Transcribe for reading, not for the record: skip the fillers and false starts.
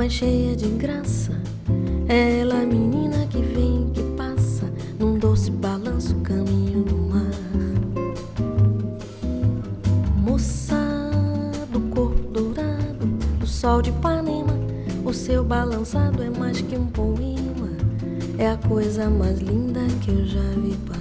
mas cheia de graça. Ela, menina que vem, que passa, num doce balanço, caminho do mar. Moça do corpo dourado, do sol de Ipanema, o seu balançado é mais que um poema, é a coisa mais linda que eu já vi passar.